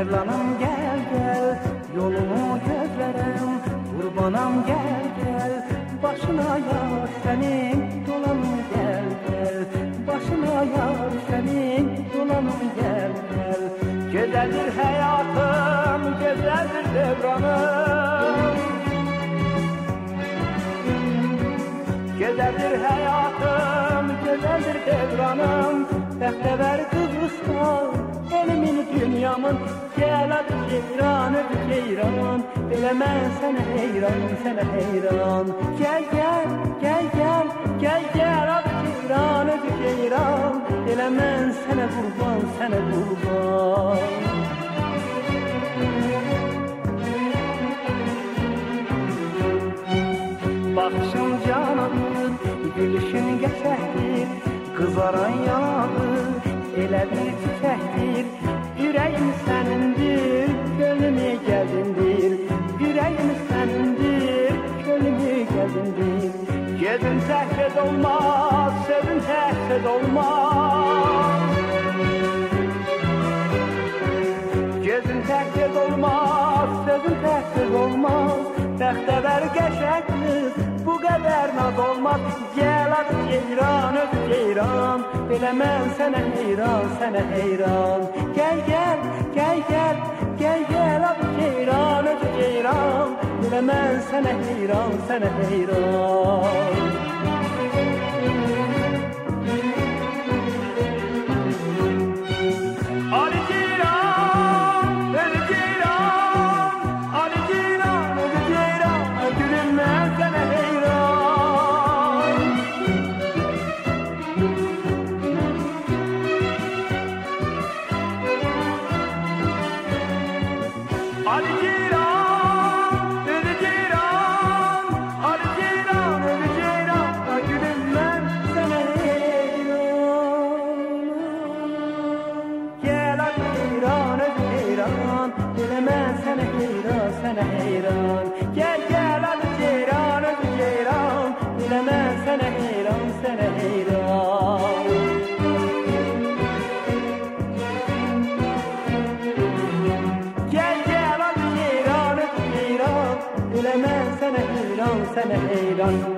Mevlanım gel gel, yolumu gözlerem, kurbanam gel gel, başına yar senin dolanım gel gel, başına yar senin dolanım gel gel. Güzeldir hayatım, güzeldir devranım, güzeldir hayatım, güzeldir devranım. Bəxtəvər Qıbrıs'tan, elimin dünyamın, gel adı ceyran, ödü ceyran. Elə mən sənə heyran, sənə heyran. Gel gel, gel gel, gel gel adı ceyran, ödü ceyran. Elə mən sənə qurban, sənə qurban. Baxışın canandır, gülüşün qəsəhdir, kızaran yanağır, elə bir çiçəkdir. Ürəyim sənindir, gönlümə gəldindir. Ürəyim sənindir, gönlümə gəldindir. Gözün səhvəd olmaz, sözün səhvəd olmaz. Gözün səhvəd olmaz, sözün səhvəd olmaz. Bəxtəvər qəşəngdir, bu qədər naz olmaz. Gel adı ceyran, ödü ceyran. Elə mən sənə heyran, sənə heyran. Gel gel, gel gel, gel gel adı ceyran, ödü ceyran. Elə mən sənə heyran, sənə heyran. Ali ceyran, ödü ceyran. Ali ceyran, ödü ceyran. Gülüm mən sənə heyran. Ali ceyran, ödü ceyran. Ali ceyran, ödü ceyran. Gülüm mən sənə heyran. Gel Ali ceyran, ödü ceyran. Elə mən sənə heyran, sənə heyran. Gel gel Ali ceyran, ödü ceyran. Elə mən sənə heyran, sənə heyran. Gel gel Ali ceyran, ödü ceyran. Elə mən sənə heyran, sənə heyran.